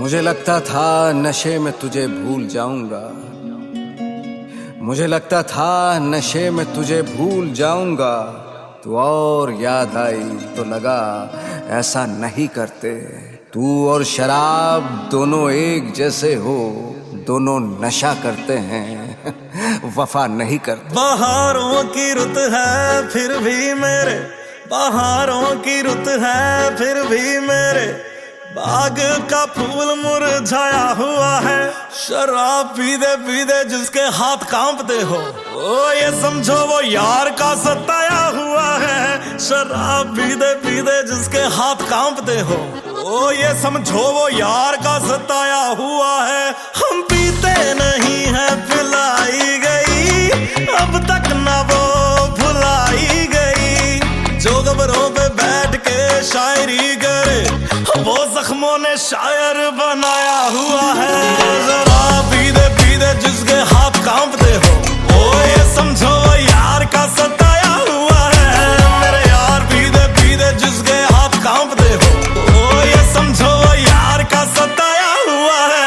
मुझे लगता था नशे में तुझे भूल जाऊंगा, मुझे लगता था नशे में तुझे भूल जाऊंगा। तू और याद आई तो लगा ऐसा नहीं करते। तू और शराब दोनों एक जैसे हो, दोनों नशा करते हैं वफा नहीं करते। बहारों की रुत है फिर भी मेरे, बहारों की रुत है फिर भी मेरे बाग का फूल मुरझाया हुआ है। शराब पीते पीते जिसके हाथ कांपते हो, ओ ये समझो वो यार का सताया हुआ है। शराब पीते पीते जिसके हाथ कांपते हो, ओ ये समझो वो यार का सताया हुआ है। हम पीते नहीं है पिलाई गई, अब तक ना वो भुलाई गई। जो कब्रों पे बैठ के शायरी करे, वो जख्मों ने शायर बनाया हुआ है। शराब पीते पीते जिसके हाथ कांपते हो, ओ ये समझो यार का सताया हुआ है। मेरे यार पीते पीते जिसके हाथ कांपते हो, ओ ये समझो यार का सताया हुआ है।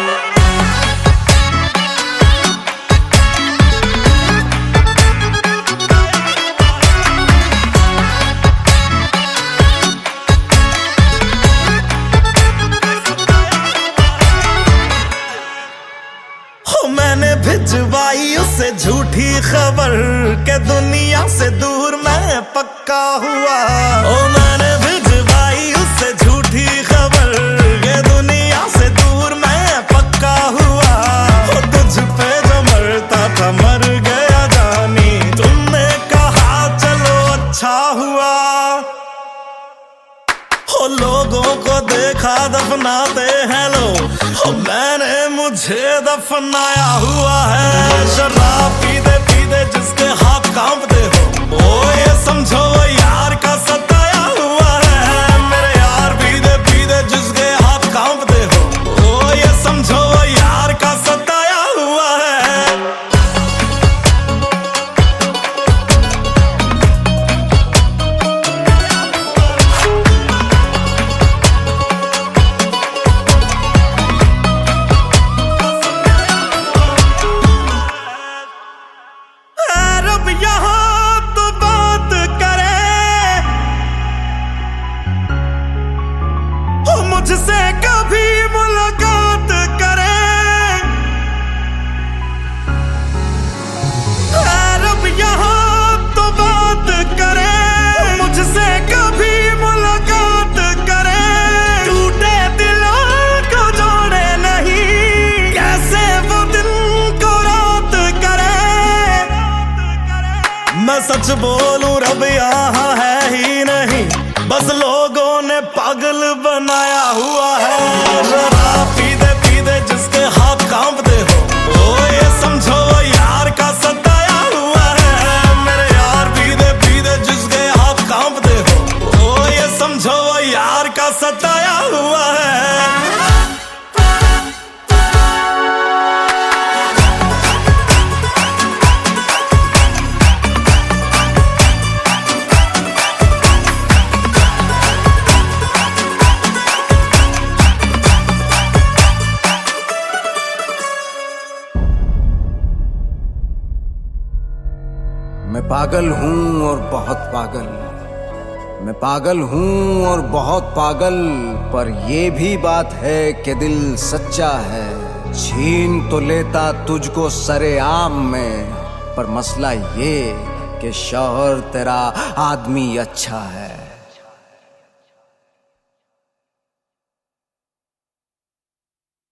मैंने भिजवाई उससे झूठी खबर के दुनिया से दूर मैं पक्का हुआ। ओ मैंने भिजवाई उससे झूठी खबर के दुनिया से दूर मैं पक्का हुआ। ओ तुझ पे जो मरता था मर गया जानी, तुमने कहा चलो अच्छा हुआ। ओ लोगों को देखा दफनाते हैं लोग, मैंने मुझे दफनाया हुआ है। शराब पीते पीते जिसके हाथ कांपते हो, ओ ये समझो यार का सताया हुआ है। मेरे यार पीते पीते जिसके हाथ कांपते हो, ओ ये समझो यार का सताया हुआ है। मुझसे कभी मुलाकात करे, रब यहाँ तो बात करे। मुझसे कभी मुलाकात करे, टूटे दिलों को जोड़े नहीं, कैसे वो दिन को रात करे। मैं सच बोलूं रब यहाँ है ही नहीं, बस लोगों ने पागल बनाया हुआ है। शराब पीते पीते जिसके हाथ कांपते हो, ओ ये समझो यार का सताया हुआ है। मेरे यार पीते पीते जिसके हाथ कांपते हो, ओ ये समझो यार का सताया हुआ है। मैं पागल हूँ और बहुत पागल, मैं पागल हूँ और बहुत पागल, पर ये भी बात है कि दिल सच्चा है। छीन तो लेता तुझको सरेआम में, पर मसला ये कि शौहर तेरा आदमी अच्छा है।